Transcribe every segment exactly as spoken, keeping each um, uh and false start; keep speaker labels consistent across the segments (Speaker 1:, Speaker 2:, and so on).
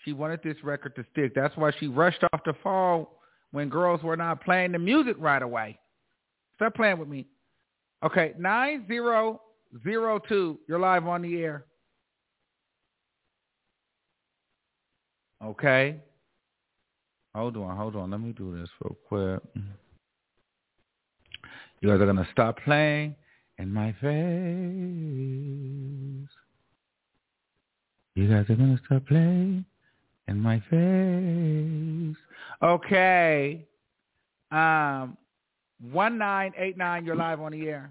Speaker 1: She wanted this record to stick. That's why she rushed off the fall when girls were not playing the music right away. Stop playing with me. Okay, nine zero zero two. You're live on the air. Okay. Hold on, hold on. Let me do this real quick. You guys are going to stop playing in my face. You guys are going to stop playing in my face. Okay. Um, one nine eight nine, you're live on the air.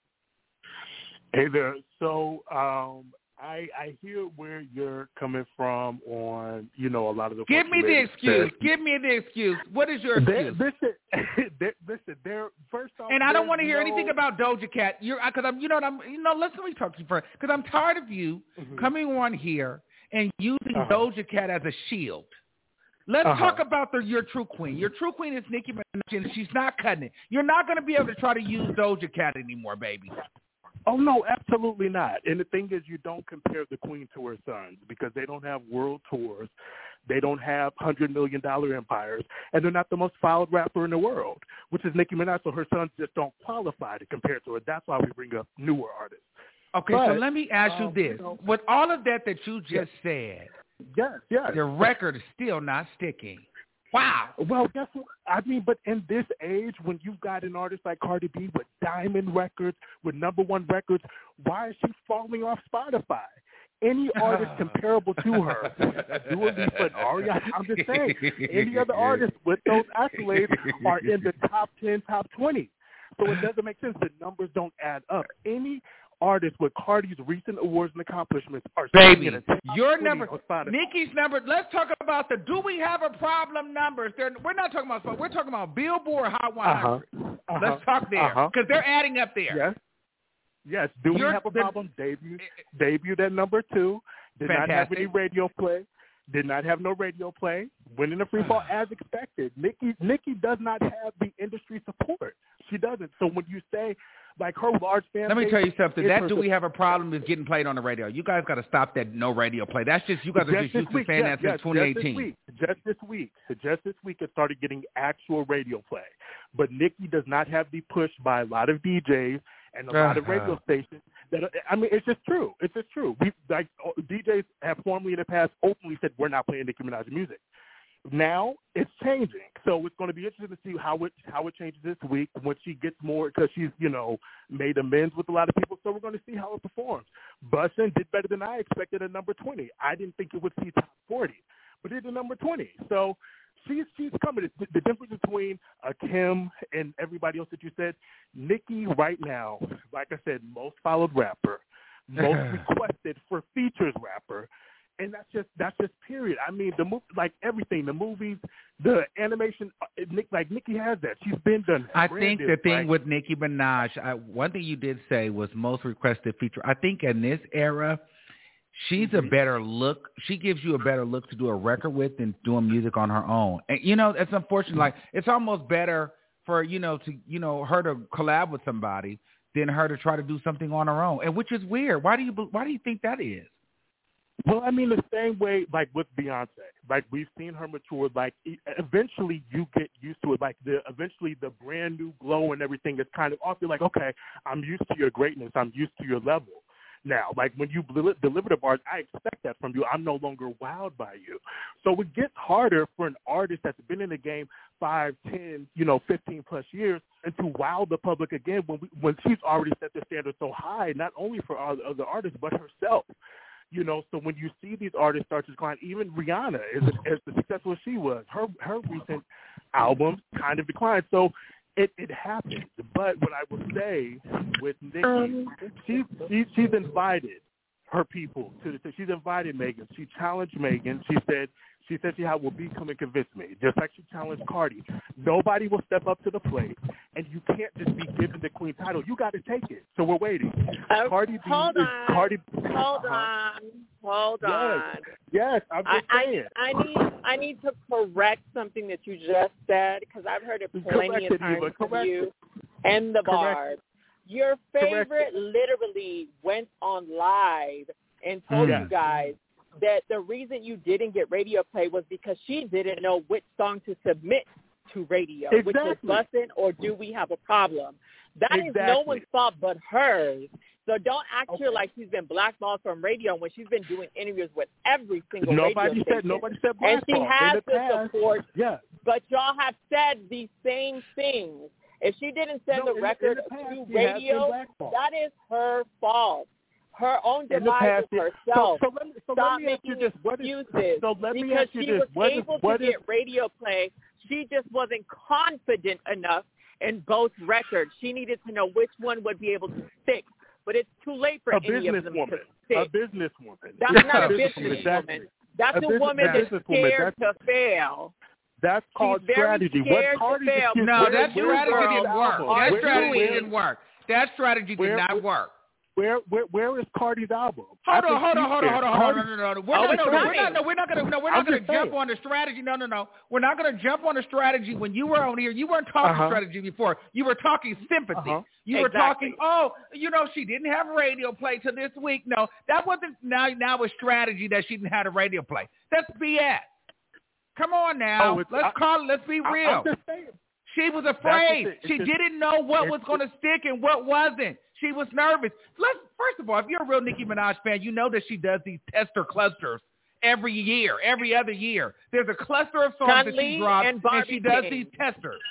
Speaker 2: Hey there. So um, I, I hear where you're coming from on, you know, a lot of the...
Speaker 1: Give me the excuse. That, Give me the excuse. What is your excuse?
Speaker 2: Listen, listen, there. First off,
Speaker 1: and I don't want to hear
Speaker 2: no...
Speaker 1: anything about Doja Cat. You're, because I'm, you know, what I'm, you know. Let's let me talk to you first, because I'm tired of you mm-hmm. coming on here and using uh-huh. Doja Cat as a shield. Let's uh-huh. talk about the your true queen. Your true queen is Nicki Minaj, and she's not cutting it. You're not going to be able to try to use Doja Cat anymore, baby.
Speaker 2: Oh, no, absolutely not. And the thing is, you don't compare the queen to her sons because they don't have world tours. They don't have one hundred million dollars empires, and they're not the most followed rapper in the world, which is Nicki Minaj, so her sons just don't qualify to compare to her. That's why we bring up newer artists.
Speaker 1: Okay, but, so let me ask um, you this. You know, With all of that that you just yes. said,
Speaker 2: yes, yes.
Speaker 1: the record is still not sticking. Wow.
Speaker 2: Well, guess what? I mean, but in this age, when you've got an artist like Cardi B with diamond records, with number one records, why is she falling off Spotify? Any artist comparable to her, Dua Lipa and Ariana, I'm just saying, any other artists with those accolades are in the top ten, top twenty. So it doesn't make sense. The numbers don't add up. Any artists with Cardi's recent awards and accomplishments are
Speaker 1: baby. Your number, Nicki's number. Let's talk about the Do We Have a Problem numbers. They're, we're not talking about. We're talking about Billboard Hot one hundred. Uh-huh. Uh-huh. Let's talk there because uh-huh. they're adding up there.
Speaker 2: Yes. Yes. Do You're, We Have a Problem? Debut. Debuted at number two. Did fantastic. Not have any radio play. Did not have no radio play. Went in the free fall as expected. Nicki, Nicki does not have the industry support. She doesn't. So when you say, like, her large fan
Speaker 1: Let me
Speaker 2: base,
Speaker 1: tell you something. That Do We Have a Problem is getting played on the radio. You guys got to stop that no radio play. That's just, you guys are just, just used week, to saying yes, that yes, since twenty eighteen.
Speaker 2: Just this week. Just this week. Just this week it started getting actual radio play. But Nicki does not have the push by a lot of D Js and a uh-huh. lot of radio stations. That I mean, it's just true. It's just true. We like D Js have formally in the past openly said we're not playing Nicki Minaj music. Now it's changing, so it's going to be interesting to see how it how it changes this week when she gets more because she's you know made amends with a lot of people. So we're going to see how it performs. Bussin' did better than I expected at number twenty. I didn't think it would see top forty, but it did number twenty. So she's she's coming. The, the difference between uh, Kim and everybody else that you said, Nicki right now, like I said, most followed rapper, most requested for features rapper. And that's just that's just period. I mean, the move, like everything, the movies, the animation. Nick, like Nicki has that. She's been done.
Speaker 1: I think the thing like, with Nicki Minaj, I, one thing you did say was most requested feature. I think in this era, she's mm-hmm. a better look. She gives you a better look to do a record with than doing music on her own. And you know, it's unfortunate. Like it's almost better for you know to you know her to collab with somebody than her to try to do something on her own. And which is weird. Why do you why do you think that is?
Speaker 2: Well, I mean, the same way, like, with Beyonce. Like, we've seen her mature. Like, eventually you get used to it. Like, the eventually the brand new glow and everything is kind of off. You're like, okay, I'm used to your greatness. I'm used to your level now. Like, when you deliver the bars, I expect that from you. I'm no longer wowed by you. So it gets harder for an artist that's been in the game five, ten, you know, fifteen-plus years and to wow the public again when, we, when she's already set the standard so high, not only for all the other artists, but herself. You know, so when you see these artists start to decline, even Rihanna, as, as successful as she was, her her recent albums kind of declined. So it, it happens. But what I would say with Nicki, um, she, she, she's invited her people to the she's invited Megan. She challenged Megan. She said she said she had will be come and convince me, just like she challenged Cardi. Nobody will step up to the plate, and you can't just be given the queen title. You got to take it. So we're waiting.
Speaker 3: Uh,
Speaker 2: Cardi B
Speaker 3: hold
Speaker 2: is
Speaker 3: on.
Speaker 2: Cardi.
Speaker 3: Hold
Speaker 2: uh-huh.
Speaker 3: on. Hold
Speaker 2: yes.
Speaker 3: on.
Speaker 2: Yes, I'm just
Speaker 3: I,
Speaker 2: saying.
Speaker 3: I, I need I need to correct something that you just said because I've heard it plenty
Speaker 2: Correct
Speaker 3: of times
Speaker 2: it,
Speaker 3: from you and the bars. Your favorite
Speaker 2: Correct.
Speaker 3: literally went on live and told
Speaker 2: yes.
Speaker 3: you guys that the reason you didn't get radio play was because she didn't know which song to submit to radio,
Speaker 2: exactly.
Speaker 3: which was Bussin' or Do We Have a Problem? That
Speaker 2: exactly.
Speaker 3: is no one's fault but hers. So don't act
Speaker 2: okay.
Speaker 3: here like she's been blackballed from radio when she's been doing interviews with every single
Speaker 2: nobody
Speaker 3: radio
Speaker 2: said,
Speaker 3: station.
Speaker 2: Nobody said
Speaker 3: blackball. And she has
Speaker 2: the
Speaker 3: the
Speaker 2: past,
Speaker 3: support.
Speaker 2: Yeah.
Speaker 3: But y'all have said these same things. If she didn't send
Speaker 2: no,
Speaker 3: the record
Speaker 2: the, the
Speaker 3: to
Speaker 2: past,
Speaker 3: radio, that is her fault. Her own demise of herself.
Speaker 2: So, so let me, so
Speaker 3: Stop
Speaker 2: let me ask
Speaker 3: making
Speaker 2: you this. What is,
Speaker 3: excuses.
Speaker 2: so let me
Speaker 3: because
Speaker 2: ask you
Speaker 3: she
Speaker 2: this.
Speaker 3: was
Speaker 2: What
Speaker 3: able
Speaker 2: is, what
Speaker 3: to
Speaker 2: is,
Speaker 3: get radio play. She just wasn't confident enough in both records. She needed to know which one would be able to stick. But it's too late for
Speaker 2: a
Speaker 3: any of them
Speaker 2: woman.
Speaker 3: to stick.
Speaker 2: A businesswoman.
Speaker 3: That's
Speaker 2: it's
Speaker 3: not a
Speaker 2: businesswoman.
Speaker 3: businesswoman. That's
Speaker 2: a,
Speaker 3: a,
Speaker 2: business,
Speaker 3: woman
Speaker 2: a
Speaker 3: that's scared
Speaker 2: that's,
Speaker 3: to fail.
Speaker 2: That's called
Speaker 3: She's
Speaker 2: strategy.
Speaker 3: Very
Speaker 2: what Cardi
Speaker 3: to fail.
Speaker 1: No,
Speaker 3: where,
Speaker 1: that
Speaker 3: where,
Speaker 1: strategy
Speaker 3: where,
Speaker 1: didn't work. That
Speaker 3: where,
Speaker 1: strategy
Speaker 3: where,
Speaker 1: didn't work. That strategy did
Speaker 2: where,
Speaker 1: not work.
Speaker 2: Where, where, where is Cardi's album?
Speaker 1: Hold on, hold on, hold on, hold on, hold on, no, no, no. We're
Speaker 3: oh,
Speaker 1: not, no, no, we're not, no, we're not gonna, no, we're not
Speaker 2: I'm
Speaker 1: gonna jump
Speaker 2: saying.
Speaker 1: on the strategy. No, no, no. We're not gonna jump on the strategy. When you were on here, you weren't talking
Speaker 2: uh-huh.
Speaker 1: strategy before. You were talking sympathy.
Speaker 2: Uh-huh.
Speaker 1: You
Speaker 3: exactly.
Speaker 1: were talking, oh, you know, she didn't have radio play till this week. No, that wasn't. Now, now it's strategy that she didn't have a radio play. That's B S. Come on now.
Speaker 2: Oh,
Speaker 1: let's
Speaker 2: I,
Speaker 1: call it. Let's be real.
Speaker 2: I, I'm just saying.
Speaker 1: She was afraid.
Speaker 2: It's,
Speaker 1: she
Speaker 2: it's,
Speaker 1: didn't know what
Speaker 2: it's,
Speaker 1: was going to stick and what wasn't. She was nervous. Let's first of all, if you're a real Nicki Minaj fan, you know that she does these tester clusters every year, every other year. There's a cluster of songs that she drops, and, and she does these testers.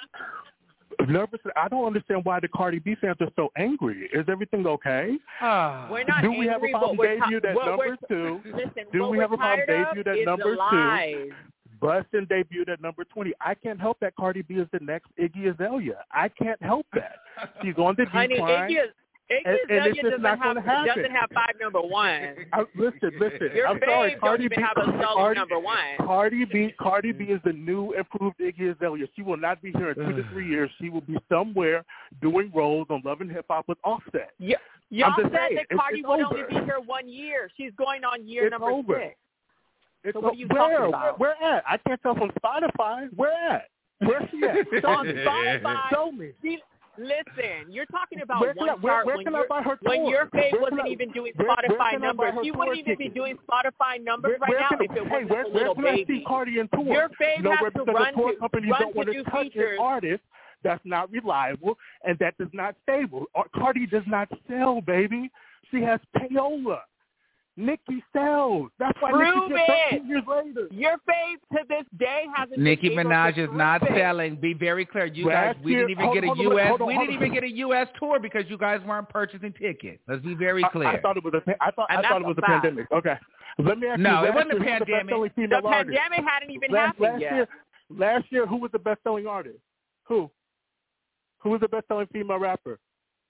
Speaker 2: Nervous. I don't understand why the Cardi B fans are so angry. Is everything okay?
Speaker 1: Uh,
Speaker 3: we're not
Speaker 2: Do
Speaker 3: angry,
Speaker 2: we have a problem debuted at number two?
Speaker 3: Listen,
Speaker 2: Do we have a problem debuted at number two? Bustin' debuted at number twenty. I can't help that Cardi B is the next Iggy Azalea. I can't help that. She's on the decline.
Speaker 3: Honey, Iggy, Iggy
Speaker 2: and, and
Speaker 3: Azalea
Speaker 2: it's just
Speaker 3: doesn't,
Speaker 2: not
Speaker 3: have,
Speaker 2: happen.
Speaker 3: doesn't have five number one.
Speaker 2: I, listen, listen.
Speaker 3: Your
Speaker 2: I'm sorry. Cardi
Speaker 3: don't even
Speaker 2: B,
Speaker 3: have a solo
Speaker 2: Cardi,
Speaker 3: number one.
Speaker 2: Cardi B, Cardi B is the new improved Iggy Azalea. She will not be here in two to three years. She will be somewhere doing roles on Love and Hip Hop with Offset.
Speaker 3: Yeah, y'all said
Speaker 2: saying,
Speaker 3: that Cardi
Speaker 2: it's,
Speaker 3: would
Speaker 2: it's
Speaker 3: only be here one year. She's going on year
Speaker 2: it's
Speaker 3: number
Speaker 2: over.
Speaker 3: six.
Speaker 2: It's
Speaker 3: so what are you
Speaker 2: where,
Speaker 3: talking about?
Speaker 2: Where, where at? I can't tell from Spotify. Where at? Where's she at?
Speaker 3: on Spotify.
Speaker 2: Show me.
Speaker 3: She, listen, you're talking about
Speaker 2: where
Speaker 3: one
Speaker 2: I, where,
Speaker 3: chart
Speaker 2: where
Speaker 3: when,
Speaker 2: can I buy her
Speaker 3: when your fave wasn't
Speaker 2: I,
Speaker 3: even doing
Speaker 2: where,
Speaker 3: Spotify
Speaker 2: where
Speaker 3: numbers. She wouldn't even be doing Spotify numbers
Speaker 2: where,
Speaker 3: right
Speaker 2: where
Speaker 3: now
Speaker 2: can,
Speaker 3: if it
Speaker 2: hey,
Speaker 3: wasn't
Speaker 2: where,
Speaker 3: a
Speaker 2: where
Speaker 3: little
Speaker 2: can
Speaker 3: baby.
Speaker 2: I see Cardi and tour?
Speaker 3: Your fave
Speaker 2: no,
Speaker 3: has to run
Speaker 2: the tour
Speaker 3: to,
Speaker 2: companies
Speaker 3: run
Speaker 2: don't
Speaker 3: to
Speaker 2: want
Speaker 3: do
Speaker 2: to touch
Speaker 3: features.
Speaker 2: an artist that's not reliable and that is not stable. Cardi does not sell, baby. She has payola. Nicki sells. That's why
Speaker 3: Prove
Speaker 2: Nicki
Speaker 3: it.
Speaker 2: thirteen years later.
Speaker 3: Your fave to this day hasn't.
Speaker 1: Nicki
Speaker 3: been
Speaker 1: Minaj
Speaker 3: able to
Speaker 1: is not
Speaker 3: it.
Speaker 1: selling. Be very clear. You
Speaker 2: Last
Speaker 1: guys, we
Speaker 2: year,
Speaker 1: didn't even
Speaker 2: hold,
Speaker 1: get a
Speaker 2: hold
Speaker 1: U S.
Speaker 2: On,
Speaker 1: we
Speaker 2: hold
Speaker 1: didn't
Speaker 2: on.
Speaker 1: even get a U S tour because you guys weren't purchasing tickets. Let's be very clear.
Speaker 2: I, I thought it was a. I thought.
Speaker 3: And
Speaker 2: I thought it was a, a pandemic. Okay. Let me ask
Speaker 1: no,
Speaker 2: you.
Speaker 1: it wasn't a
Speaker 2: year,
Speaker 1: pandemic.
Speaker 2: The,
Speaker 3: the pandemic hadn't even
Speaker 2: last,
Speaker 3: happened
Speaker 2: last
Speaker 3: yet.
Speaker 2: Year, last year, who was the best-selling artist? Who? Who was the best-selling female rapper?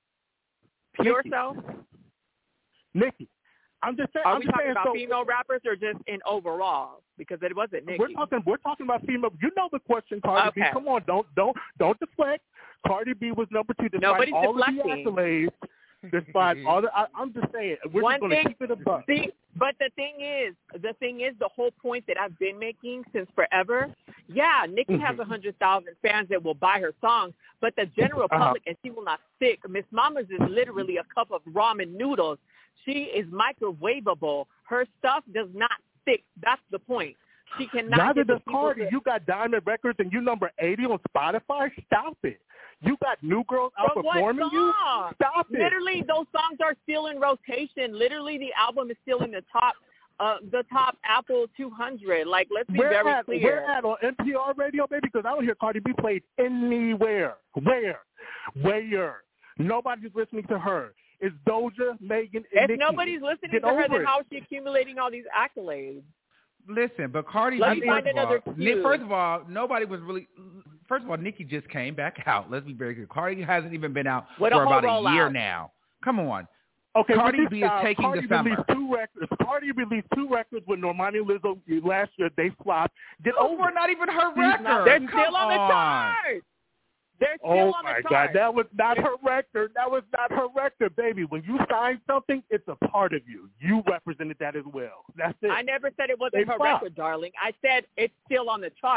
Speaker 3: Pure
Speaker 2: Nicki.
Speaker 3: Self?
Speaker 2: Nicki. I'm just saying.
Speaker 3: Are
Speaker 2: I'm
Speaker 3: we
Speaker 2: just
Speaker 3: talking
Speaker 2: saying,
Speaker 3: about
Speaker 2: so,
Speaker 3: female rappers or just in overall? Because it wasn't Nicki.
Speaker 2: We're talking. We're talking about female. You know the question, Cardi
Speaker 3: okay.
Speaker 2: B. Come on, don't don't don't deflect. Cardi B was number two despite
Speaker 3: Nobody's
Speaker 2: all
Speaker 3: deflecting.
Speaker 2: of the accolades. Despite all the, I, I'm just saying, we're
Speaker 3: One
Speaker 2: just going to
Speaker 3: thing,
Speaker 2: keep it a buck.
Speaker 3: See, but the thing is, the thing is, the whole point that I've been making since forever. Yeah, Nicki
Speaker 2: mm-hmm.
Speaker 3: has a hundred thousand fans that will buy her songs, but the general public,
Speaker 2: uh-huh.
Speaker 3: and she will not stick. Miss Mama's is literally a cup of ramen noodles. She is microwavable. Her stuff does not stick. That's the point. She cannot.
Speaker 2: Neither
Speaker 3: get
Speaker 2: does
Speaker 3: the
Speaker 2: Cardi.
Speaker 3: to...
Speaker 2: You got Diamond Records and you number eighty on Spotify. Stop it. You got New Girls
Speaker 3: From
Speaker 2: outperforming
Speaker 3: what
Speaker 2: you.
Speaker 3: song?
Speaker 2: Stop it.
Speaker 3: Literally, those songs are still in rotation. Literally, the album is still in the top, uh, the top Apple two hundred. Like, let's be
Speaker 2: where
Speaker 3: very
Speaker 2: at,
Speaker 3: clear.
Speaker 2: Where at on N P R radio, baby? Because I don't hear Cardi B played anywhere. Where? Where? Nobody's listening to her. It's Doja, Megan, and
Speaker 3: If
Speaker 2: Nicki.
Speaker 3: nobody's listening
Speaker 2: Get
Speaker 3: to her,
Speaker 2: over
Speaker 3: then
Speaker 2: it.
Speaker 3: how is she accumulating all these accolades?
Speaker 1: Listen, but Cardi
Speaker 3: Let
Speaker 1: B,
Speaker 3: me find
Speaker 1: first, of
Speaker 3: another
Speaker 1: all,
Speaker 3: cue.
Speaker 1: Nick, first of all, nobody was really. First of all, Nicki just came back out. Let's be very clear. Cardi hasn't even been out
Speaker 3: With
Speaker 1: for
Speaker 3: a whole
Speaker 1: about a year
Speaker 3: rollout.
Speaker 1: now. Come on.
Speaker 2: Okay,
Speaker 1: Cardi
Speaker 2: with
Speaker 1: B
Speaker 2: this
Speaker 1: is
Speaker 2: style,
Speaker 1: taking
Speaker 2: Cardi
Speaker 1: the summer.
Speaker 2: Released two records. Cardi released two records with Normani and Lizzo last year. They flopped. Get
Speaker 1: Those
Speaker 2: over
Speaker 1: were
Speaker 2: it.
Speaker 1: not even her
Speaker 2: She's
Speaker 1: records.
Speaker 2: not-
Speaker 3: They're
Speaker 1: Come
Speaker 3: still on the
Speaker 1: on.
Speaker 3: chart. They're still
Speaker 2: Oh
Speaker 3: on
Speaker 2: my
Speaker 3: the
Speaker 2: God,
Speaker 3: chart.
Speaker 2: that was not her record. That was not her record, baby. When you sign something, it's a part of you. You represented that as well. That's it.
Speaker 3: I never said it wasn't
Speaker 2: They
Speaker 3: her
Speaker 2: flopped.
Speaker 3: record, darling. I said it's still on the chart.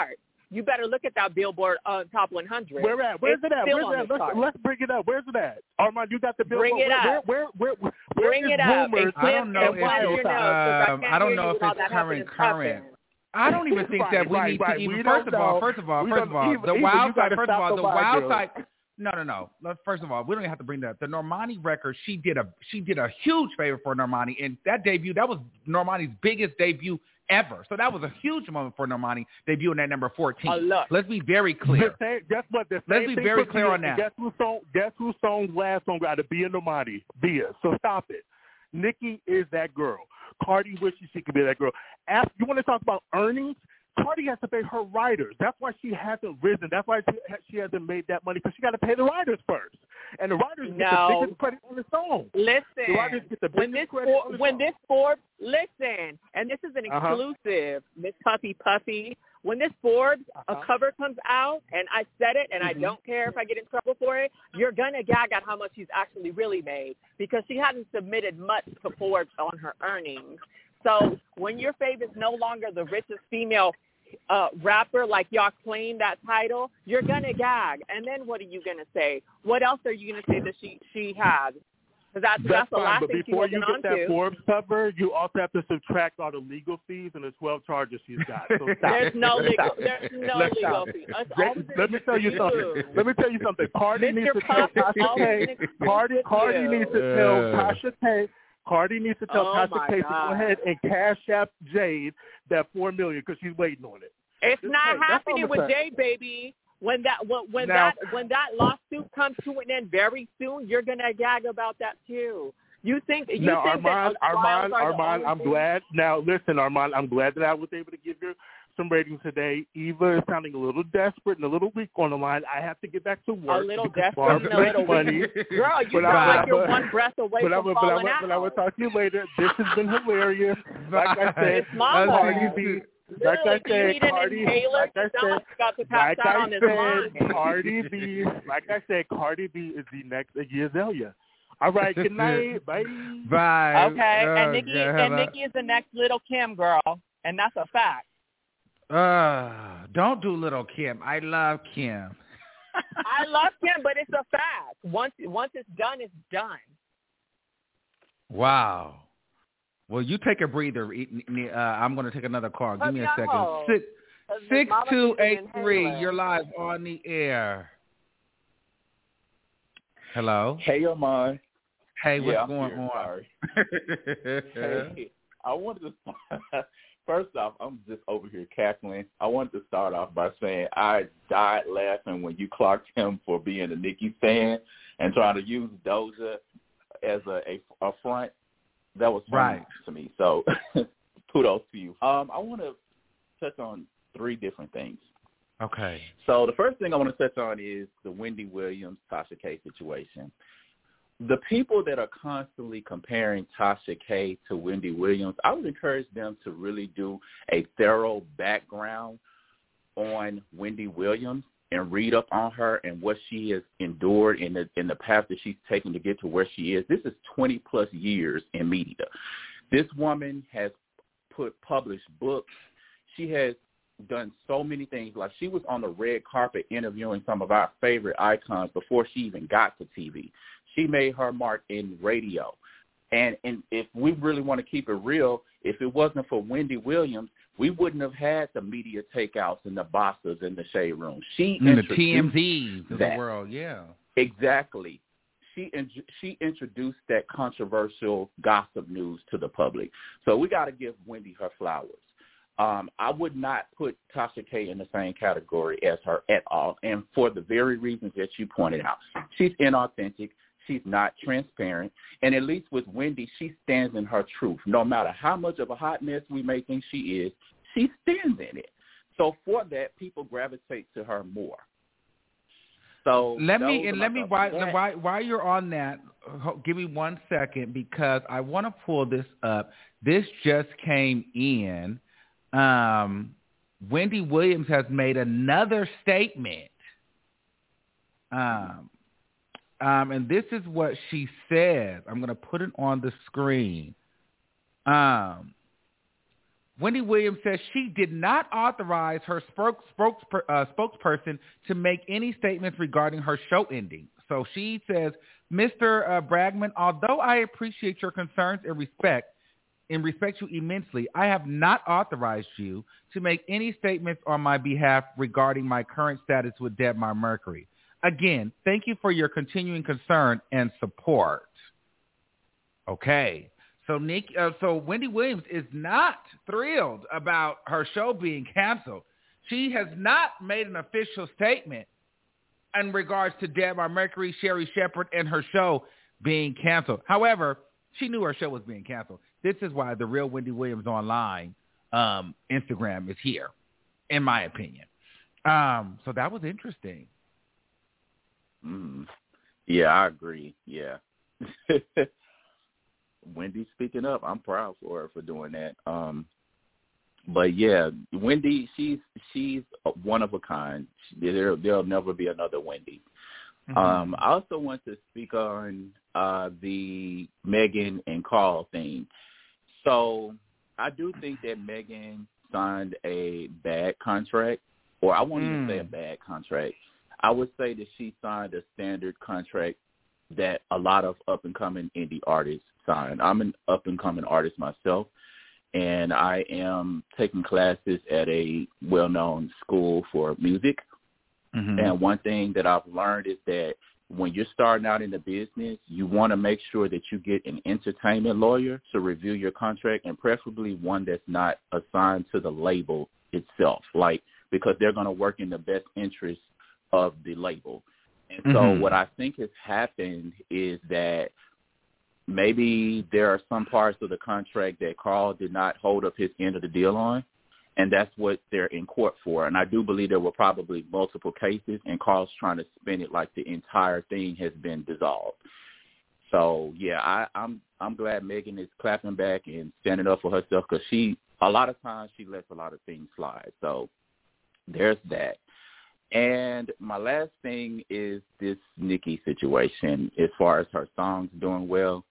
Speaker 3: you better look at that Billboard uh, Top one hundred.
Speaker 2: Where at? Where's
Speaker 3: it's
Speaker 2: it at?
Speaker 3: Still
Speaker 2: Where's
Speaker 3: on
Speaker 2: it at?
Speaker 3: the
Speaker 2: Let's,
Speaker 3: chart.
Speaker 2: let's bring it up. Where's it at? Armand, you got the Billboard.
Speaker 3: Bring it
Speaker 2: where,
Speaker 3: up.
Speaker 2: Where, where, where, where,
Speaker 3: Bring
Speaker 2: where
Speaker 3: it up.
Speaker 2: rumors?
Speaker 3: And
Speaker 1: I don't know
Speaker 3: and
Speaker 1: if
Speaker 3: wild
Speaker 1: it's,
Speaker 3: your nose, 'cause I
Speaker 1: um,
Speaker 3: can't
Speaker 1: I don't
Speaker 3: hear
Speaker 1: know
Speaker 3: you
Speaker 1: if
Speaker 3: with all
Speaker 1: it's
Speaker 3: that
Speaker 1: current
Speaker 3: huffing and
Speaker 1: current.
Speaker 3: puffing.
Speaker 1: I don't even think
Speaker 2: Right,
Speaker 1: that we
Speaker 2: right,
Speaker 1: need
Speaker 2: right.
Speaker 1: to even.
Speaker 2: We
Speaker 1: First
Speaker 2: don't
Speaker 1: of all,
Speaker 2: know.
Speaker 1: first of all,
Speaker 2: We
Speaker 1: first
Speaker 2: don't-
Speaker 1: of all,
Speaker 2: even-
Speaker 1: the
Speaker 2: even
Speaker 1: wild
Speaker 2: you gotta
Speaker 1: side. First of
Speaker 2: stop
Speaker 1: all,
Speaker 2: the
Speaker 1: the
Speaker 2: wild
Speaker 1: wild
Speaker 2: girl.
Speaker 1: side. No, no, no. Let's- First of all, we don't even have to bring that up. The Normani record, she did a she did a huge favor for Normani, and that debut, that was Normani's biggest debut ever. So that was a huge moment for Normani debuting at number fourteen.
Speaker 3: A lot.
Speaker 1: Let's be very clear.
Speaker 2: The same, guess what? The
Speaker 1: Let's
Speaker 2: same
Speaker 1: be
Speaker 2: thing
Speaker 1: very
Speaker 2: for
Speaker 1: clear
Speaker 2: Bia,
Speaker 1: on that.
Speaker 2: Guess whose song? Guess whose song's last song got to be in Normani? Bia. So stop it. Nicki is that girl. Cardi wishes she could be that girl. Ask, you want to talk about earnings? Cardi has to pay her writers. That's why she hasn't risen. That's why she, she hasn't made that money, because she got to pay the writers first. And the writers get
Speaker 3: No.
Speaker 2: the biggest credit on the song.
Speaker 3: Listen,
Speaker 2: The writers get the
Speaker 3: when
Speaker 2: biggest
Speaker 3: this
Speaker 2: credit
Speaker 3: for,
Speaker 2: on the
Speaker 3: when
Speaker 2: song.
Speaker 3: this Forbes, listen, and this is an
Speaker 2: Uh-huh.
Speaker 3: exclusive, Miss Puffy Puffy. When this Forbes
Speaker 2: Uh-huh.
Speaker 3: a cover comes out, and I said it, and
Speaker 2: Mm-hmm.
Speaker 3: I don't care if I get in trouble for it, you're gonna gag at how much she's actually really made, because she hasn't submitted much to Forbes on her earnings. So when your fave is no longer the richest female uh, rapper, like y'all claim that title, you're gonna gag. And then what are you gonna say? What else are you gonna say that she she has? Because that's,
Speaker 2: That's
Speaker 3: that's the
Speaker 2: fine,
Speaker 3: last
Speaker 2: but
Speaker 3: thing she
Speaker 2: before you
Speaker 3: wasn't
Speaker 2: get
Speaker 3: onto.
Speaker 2: that Forbes cover, you also have to subtract all the legal fees and the twelve charges she's got. So stop.
Speaker 3: There's no legal.
Speaker 2: Stop.
Speaker 3: There's no
Speaker 2: Let's
Speaker 3: legal
Speaker 2: stop.
Speaker 3: fee. It's
Speaker 2: Jay,
Speaker 3: always
Speaker 2: let me tell you
Speaker 3: you.
Speaker 2: something. Let me tell you something. Cardi
Speaker 3: Mister
Speaker 2: needs to tell
Speaker 3: Puff is
Speaker 2: Tasha
Speaker 3: always
Speaker 2: K.
Speaker 3: an exclusive
Speaker 2: Cardi, Cardi
Speaker 3: you.
Speaker 2: needs to tell
Speaker 1: Uh.
Speaker 2: Tasha K. Cardi needs to tell
Speaker 3: Oh,
Speaker 2: Tasha
Speaker 3: my
Speaker 2: K to
Speaker 3: God.
Speaker 2: go ahead and cash app Jade that four million because she's waiting on it.
Speaker 3: It's
Speaker 2: Just
Speaker 3: not
Speaker 2: say, that's
Speaker 3: happening
Speaker 2: all
Speaker 3: with
Speaker 2: I'm saying.
Speaker 3: Jay, baby. When that when, when
Speaker 2: Now-
Speaker 3: that when that lawsuit comes to an end very soon, you're gonna gag about that too. You think you
Speaker 2: Now,
Speaker 3: think
Speaker 2: Armand,
Speaker 3: that
Speaker 2: Armand,
Speaker 3: trials are the
Speaker 2: Armand,
Speaker 3: only
Speaker 2: I'm
Speaker 3: thing?
Speaker 2: glad. Now, listen, Armand, I'm glad that I was able to give you some ratings today. Eva is sounding a little desperate and a little weak on the line. I have to get back to
Speaker 3: A
Speaker 2: work.
Speaker 3: little
Speaker 2: because
Speaker 3: desperate
Speaker 2: Barb
Speaker 3: and a
Speaker 2: makes
Speaker 3: little
Speaker 2: money.
Speaker 3: weak. Girl, you
Speaker 2: But
Speaker 3: sound
Speaker 2: I-
Speaker 3: like you're
Speaker 2: but-
Speaker 3: one breath away
Speaker 2: But I
Speaker 3: from
Speaker 2: will, but I
Speaker 3: falling
Speaker 2: will,
Speaker 3: out.
Speaker 2: but I will talk to you later. This has been hilarious. Like I said,
Speaker 3: It's Mama.
Speaker 2: Cardi B. Like I
Speaker 3: Literally, do you
Speaker 2: said,
Speaker 3: need an
Speaker 2: Cardi.
Speaker 3: inhaler?
Speaker 2: Like I
Speaker 3: You sound
Speaker 2: said,
Speaker 3: like you got to pass
Speaker 2: like
Speaker 3: out
Speaker 2: I
Speaker 3: on this
Speaker 2: said,
Speaker 3: line.
Speaker 2: Cardi B. Like I said, Cardi B is the next Azalea. All right. Good night. Bye.
Speaker 1: Bye.
Speaker 3: Okay,
Speaker 1: Oh,
Speaker 3: and Nikki
Speaker 1: God,
Speaker 3: and
Speaker 1: hello.
Speaker 3: Nikki is the next little Kim girl, and that's a fact.
Speaker 1: Uh, don't do little Kim. I love Kim.
Speaker 3: I love Kim, but it's a fact. Once once it's done, it's done.
Speaker 1: Wow. Well, you take a breather. E- Uh, I'm going to take another call. Give me a second.
Speaker 3: No.
Speaker 1: Six
Speaker 3: Because
Speaker 1: six
Speaker 3: Mama
Speaker 1: two
Speaker 3: needs an
Speaker 1: eight three.
Speaker 3: inhaler.
Speaker 1: You're live on the air. Hello.
Speaker 4: Hey, Armand.
Speaker 1: Hey, what's
Speaker 4: yeah, I'm
Speaker 1: going
Speaker 4: here.
Speaker 1: on?
Speaker 4: Sorry. Hey, I wanted to. First off, I'm just over here cackling. I wanted to start off by saying I died laughing when you clocked him for being a Nicki fan and trying to use Doja as a a, a front. That was funny
Speaker 1: Right.
Speaker 4: to me. So, kudos to you. Um, I want to touch on three different things.
Speaker 1: Okay.
Speaker 4: So the first thing I want to touch on is the Wendy Williams, Tasha K situation. The people that are constantly comparing Tasha K to Wendy Williams, I would encourage them to really do a thorough background on Wendy Williams and read up on her and what she has endured in the in the path that she's taken to get to where she is. This is twenty plus years in media. This woman has put published books. She has done so many things. Like, she was on the red carpet interviewing some of our favorite icons before she even got to T V. She made her mark in radio. And, and if we really want to keep it real, if it wasn't for Wendy Williams, we wouldn't have had the media takeouts and the bosses in the shade room. She
Speaker 1: And the
Speaker 4: introduced
Speaker 1: T M Zs of the
Speaker 4: that.
Speaker 1: world, yeah.
Speaker 4: Exactly. She in, she introduced that controversial gossip news to the public. So we got to give Wendy her flowers. Um, I would not put Tasha K in the same category as her at all, and for the very reasons that you pointed out. She's inauthentic. She's not transparent. And at least with Wendy, she stands in her truth. No matter how much of a hot mess we may think she is, she stands in it. So for that, people gravitate to her more. So
Speaker 1: Let me
Speaker 4: those
Speaker 1: and
Speaker 4: are
Speaker 1: let
Speaker 4: my
Speaker 1: me
Speaker 4: thoughts.
Speaker 1: why,
Speaker 4: Yeah.
Speaker 1: why while you're on that, ho- give me one second because I want to pull this up. This just came in. Um, Wendy Williams has made another statement. Um, um, and this is what she says. I'm going to put it on the screen. Um, Wendy Williams says she did not authorize her spokes, spokes, uh, spokesperson to make any statements regarding her show ending. So she says, Mister Uh, Bragman, although I appreciate your concerns and respect, and respect you immensely, I have not authorized you to make any statements on my behalf regarding my current status with Debmar Mercury. Again, thank you for your continuing concern and support. Okay. So Nick, uh, so Wendy Williams is not thrilled about her show being canceled. She has not made an official statement in regards to Debmar Mercury, Sherri Shepherd, and her show being canceled. However, she knew her show was being canceled. This is why the Real Wendy Williams Online um, Instagram is here, in my opinion. Um, so that was interesting.
Speaker 4: Mm. Yeah, I agree. Yeah. Wendy speaking up. I'm proud for her for doing that. Um, but yeah, Wendy, she's she's one of a kind. There, there'll never be another Wendy. Mm-hmm. Um, I also want to speak on uh, the Meghan and Carl thing. So I do think that Meghan signed a bad contract, or I won't mm. even say a bad contract. I would say that she signed a standard contract that a lot of up-and-coming indie artists sign. I'm an up-and-coming artist myself, and I am taking classes at a well-known school for music. Mm-hmm. And one thing that I've learned is that when you're starting out in the business, you want to make sure that you get an entertainment lawyer to review your contract, and preferably one that's not assigned to the label itself, like because they're going to work in the best interest of the label. And so mm-hmm. what I think has happened is that maybe there are some parts of the contract that Carl did not hold up his end of the deal on, and that's what they're in court for. And I do believe there were probably multiple cases, and Carl's trying to spin it like the entire thing has been dissolved. So, yeah, I, I'm I'm glad Meghan is clapping back and standing up for herself, because she, a lot of times she lets a lot of things slide. So there's that. And my last thing is this Nicki situation as far as her songs doing well.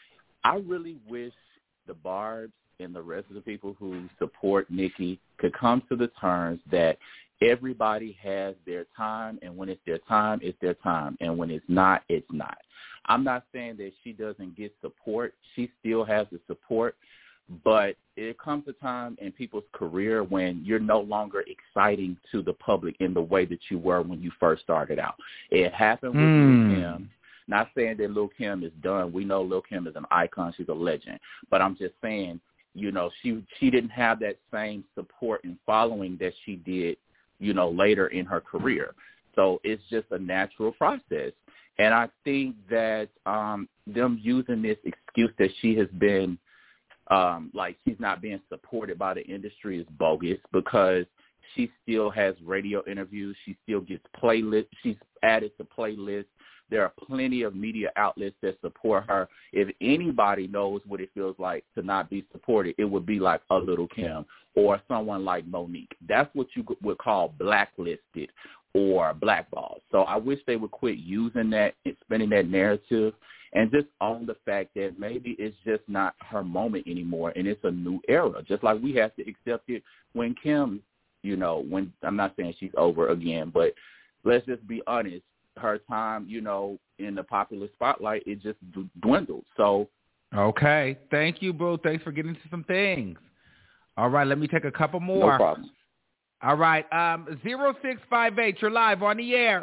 Speaker 4: I really wish the Barbs and the rest of the people who support Nicki could come to the terms that everybody has their time, and when it's their time, it's their time, and when it's not, it's not. I'm not saying that she doesn't get support. She still has the support, but it comes a time in people's career when you're no longer exciting to the public in the way that you were when you first started out. It happened with mm. Lil' Kim. Not saying that Lil' Kim is done. We know Lil' Kim is an icon. She's a legend. But I'm just saying, you know, she she didn't have that same support and following that she did, you know, later in her career. So it's just a natural process. And I think that um, them using this excuse that she has been, um, like she's not being supported by the industry is bogus, because she still has radio interviews. She still gets playlists. She's added to playlists. There are plenty of media outlets that support her. If anybody knows what it feels like to not be supported, it would be like a Lil' Kim or someone like Monique. That's what you would call blacklisted or blackballed. So I wish they would quit using that and spinning that narrative and just own the fact that maybe it's just not her moment anymore, and it's a new era, just like we have to accept it when Kim, you know, when I'm not saying she's over again, but let's just be honest. Her time, you know, in the popular spotlight, it just d- dwindled. So,
Speaker 1: okay, thank you, boo. Thanks for getting to some things. All right, let me take a couple more.
Speaker 4: No problem.
Speaker 1: All right, um, zero six five eight. You're live on the air.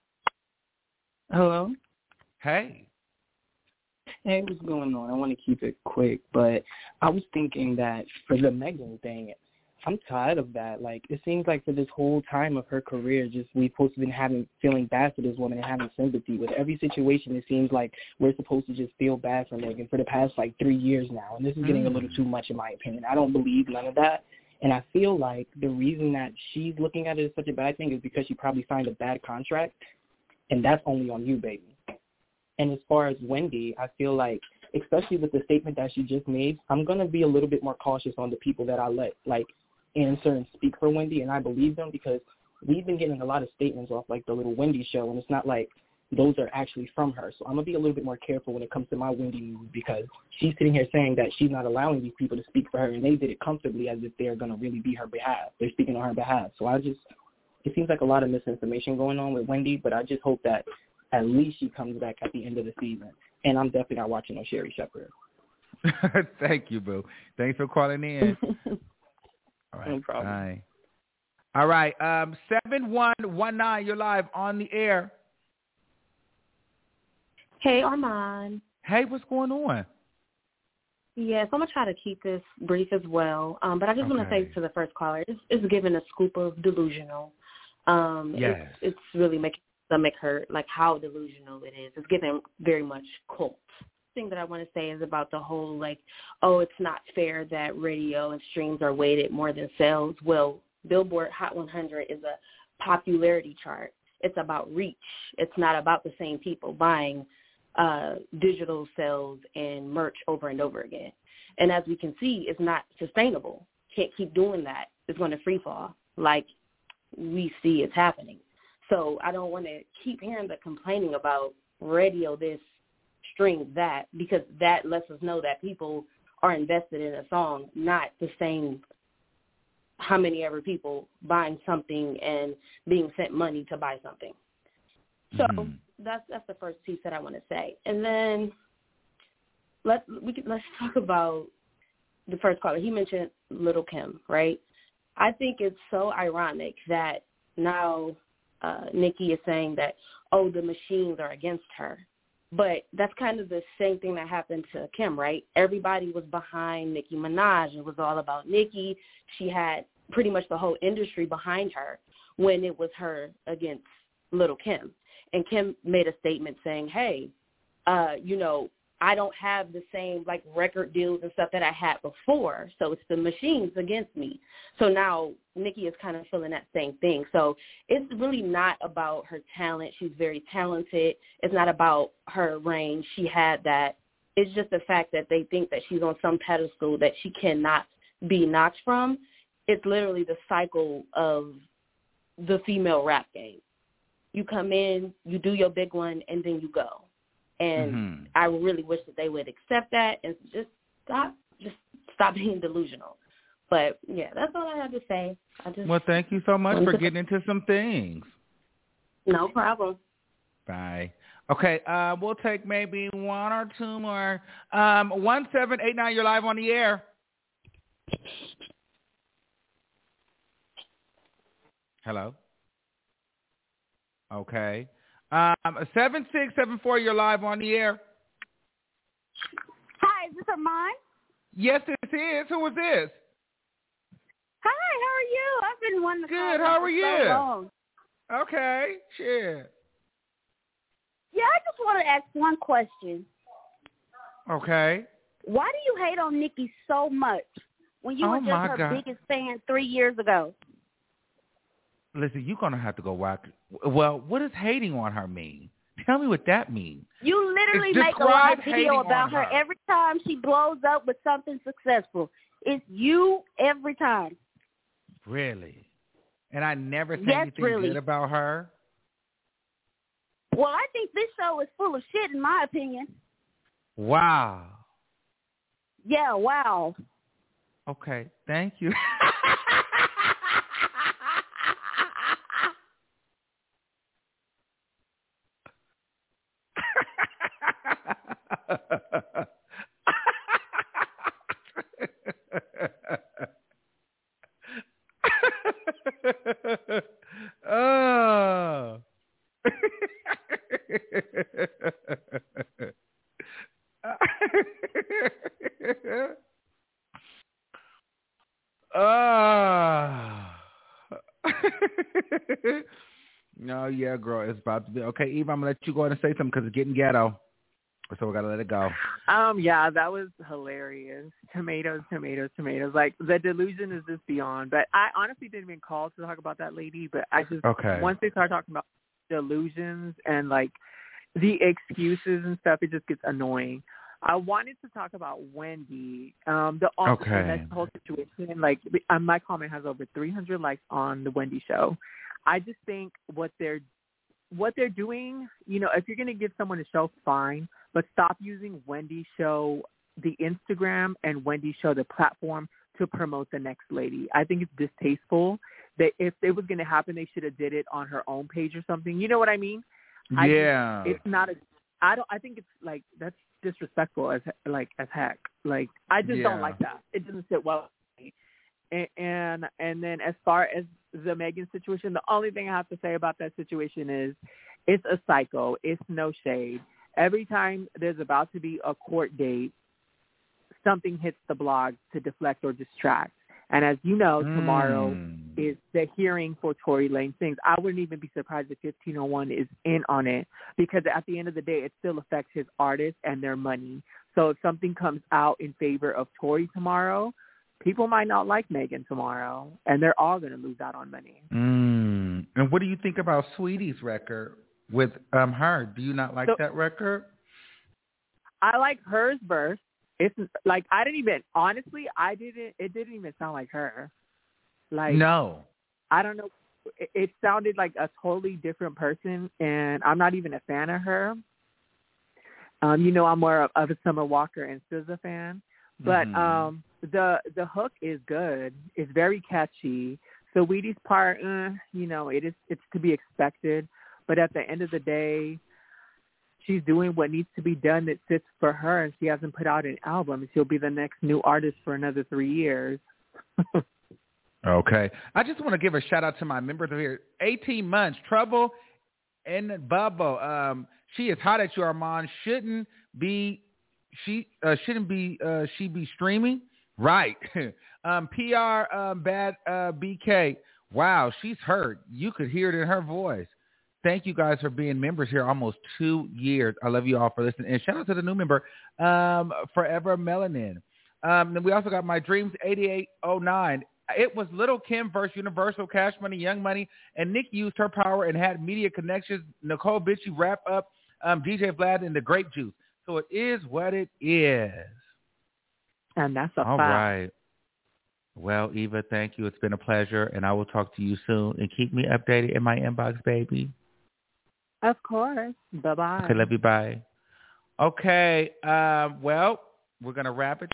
Speaker 5: Hello.
Speaker 1: Hey.
Speaker 5: Hey, what's going on? I want to keep it quick, but I was thinking that for the Meghan thing, I'm tired of that. Like, it seems like for this whole time of her career, just we've supposed to been having feeling bad for this woman and having sympathy. With every situation, it seems like we're supposed to just feel bad for Meghan for the past, like, three years now. And this is getting mm. a little too much, in my opinion. I don't believe none of that. And I feel like the reason that she's looking at it as such a bad thing is because she probably signed a bad contract, and that's only on you, baby. And as far as Wendy, I feel like, especially with the statement that she just made, I'm going to be a little bit more cautious on the people that I let, like, answer and speak for Wendy, and I believe them, because we've been getting a lot of statements off like the Little Wendy show, and it's not like those are actually from her. So I'm going to be a little bit more careful when it comes to my Wendy news, because she's sitting here saying that she's not allowing these people to speak for her, and they did it comfortably as if they're going to really be her behalf. They're speaking on her behalf. So I just, it seems like a lot of misinformation going on with Wendy, but I just hope that at least she comes back at the end of the season. And I'm definitely not watching no Sherri Shepherd.
Speaker 1: Thank you, boo. Thanks for calling in. All right.
Speaker 5: No problem.
Speaker 1: Bye. All right. Um, seven one one nine, you're live on the air.
Speaker 6: Hey, Armand.
Speaker 1: Hey, what's going on?
Speaker 6: Yes, I'm going to try to keep this brief as well. Um, but I just okay. want to say to the first caller, it's, it's giving a scoop of delusional. Um,
Speaker 1: yes.
Speaker 6: It's, it's really making the stomach hurt, like how delusional it is. It's giving very much cult. The thing that I want to say is about the whole, like, oh, it's not fair that radio and streams are weighted more than sales. Well, Billboard Hot one hundred is a popularity chart. It's about reach. It's not about the same people buying uh, digital sales and merch over and over again. And as we can see, it's not sustainable. Can't keep doing that. It's going to free fall like we see it's happening. So I don't want to keep hearing the complaining about radio this, stream that, because that lets us know that people are invested in a song, not the same how many ever people buying something and being sent money to buy something. So mm-hmm. that's that's the first piece that I want to say. And then let's we can, let's talk about the first caller. He mentioned Lil' Kim, right? I think it's so ironic that now uh, Nicki is saying that, oh, the machines are against her. But that's kind of the same thing that happened to Kim, right? Everybody was behind Nicki Minaj. It was all about Nicki. She had pretty much the whole industry behind her when it was her against Lil' Kim. And Kim made a statement saying, hey, uh, you know, I don't have the same, like, record deals and stuff that I had before, so it's the machines against me. So now Nicki is kind of feeling that same thing. So it's really not about her talent. She's very talented. It's not about her range. She had that. It's just the fact that they think that she's on some pedestal that she cannot be knocked from. It's literally the cycle of the female rap game. You come in, you do your big one, and then you go. And mm-hmm. I really wish that they would accept that and just stop, just stop being delusional. But yeah, that's all I have to say. I just
Speaker 1: well, thank you so much for getting into some things.
Speaker 6: No problem.
Speaker 1: Bye. Okay, uh, we'll take maybe one or two more. Um, one seven eight nine, you're live on the air. Hello. Okay. Um, seven six seven four, you're live on the air.
Speaker 7: Hi, is this Armand?
Speaker 1: Yes, this is. Who is this?
Speaker 7: Hi, how are you? I've been wanting to
Speaker 1: Good,
Speaker 7: call
Speaker 1: how are
Speaker 7: you
Speaker 1: you?
Speaker 7: for so long.
Speaker 1: Okay, sure.
Speaker 7: Yeah, I just want to ask one question.
Speaker 1: Okay.
Speaker 7: Why do you hate on Nicki so much when you
Speaker 1: oh
Speaker 7: were just her
Speaker 1: God.
Speaker 7: biggest fan three years ago?
Speaker 1: Listen, you're going to have to go watch. Well, what does hating on her mean? Tell me what that means.
Speaker 7: You literally
Speaker 1: it's
Speaker 7: make a live
Speaker 1: hating
Speaker 7: video about her.
Speaker 1: her
Speaker 7: every time she blows up with something successful. It's you every time.
Speaker 1: Really? And I never say
Speaker 7: yes,
Speaker 1: anything
Speaker 7: really.
Speaker 1: good about her?
Speaker 7: Well, I think this show is full of shit, in my opinion.
Speaker 1: Wow.
Speaker 7: Yeah, wow.
Speaker 1: Okay, thank you. oh. oh. No, yeah, girl, it's about to be okay. Eve, I'm gonna let you go ahead and say something because it's getting ghetto, so we gotta let it go.
Speaker 3: Um, yeah, that was hilarious. Tomatoes, tomatoes, tomatoes. Like, the delusion is just beyond. But I honestly didn't even call to talk about that lady. But I just
Speaker 1: okay.
Speaker 3: once they start talking about delusions and like the excuses and stuff, it just gets annoying. I wanted to talk about Wendy, um, the officer,
Speaker 1: okay.
Speaker 3: that whole situation. Like, um, my comment has over three hundred likes on the Wendy show. I just think what they're
Speaker 2: what they're doing, you know, if you're going to give someone a show, fine, but stop using Wendy's show, the Instagram, and Wendy's show, the platform, to promote the next lady. I think it's distasteful. That if it was going to happen, they should have did it on her own page or something. You know what I mean?
Speaker 1: Yeah.
Speaker 2: I just, it's not a. I don't. I think it's like that's disrespectful as like as heck. Like I just
Speaker 1: Yeah.
Speaker 2: don't like that. It doesn't sit well with me. And, and and then as far as the Megan situation, the only thing I have to say about that situation is it's a cycle. It's no shade. Every time there's about to be a court date, something hits the blog to deflect or distract. And as you know, tomorrow
Speaker 1: Mm.
Speaker 2: is the hearing for Tory Lanez Sings. I wouldn't even be surprised if fifteen oh one is in on it, because at the end of the day, it still affects his artists and their money. So if something comes out in favor of Tory tomorrow, people might not like Megan tomorrow, and they're all going to lose out on money.
Speaker 1: Mm. And what do you think about Sweetie's record with um her? Do you not like
Speaker 2: So-
Speaker 1: that record?
Speaker 2: I like hers verse. It's like I didn't even honestly, I didn't. It didn't even sound like her. Like
Speaker 1: No.
Speaker 2: I don't know. It, it sounded like a totally different person, and I'm not even a fan of her. Um, you know, I'm more of, of a Summer Walker and S Z A fan, but
Speaker 1: Mhm.
Speaker 2: um, the the hook is good. It's very catchy. So Saweetie's part, eh, you know, it is it's to be expected, but at the end of the day, she's doing what needs to be done that fits for her, and she hasn't put out an album, and she'll be the next new artist for another three years.
Speaker 1: Okay. I just want to give a shout out to my members here. eighteen months, Trouble and Bubble. Um, she is hot at you, Armand. Shouldn't be she uh, shouldn't be uh, she be streaming? Right. um, P R um, Bad uh, B K. Wow, she's hurt. You could hear it in her voice. Thank you guys for being members here almost two years. I love you all for listening. And shout out to the new member, um, Forever Melanin. Um, and we also got My Dreams eighty-eight oh nine. It was Little Kim versus Universal, Cash Money, Young Money, and Nick used her power and had media connections. Nicole Bitchy wrap up um, D J Vlad and the Grape Juice. So it is what it is.
Speaker 2: And that's a
Speaker 1: All
Speaker 2: fact.
Speaker 1: right. Well, Eva, thank you. It's been a pleasure, and I will talk to you soon. And keep me updated in my inbox, baby.
Speaker 2: Of course. Bye-bye.
Speaker 1: Okay, love you. Bye. Okay. Um, well, we're going to wrap it.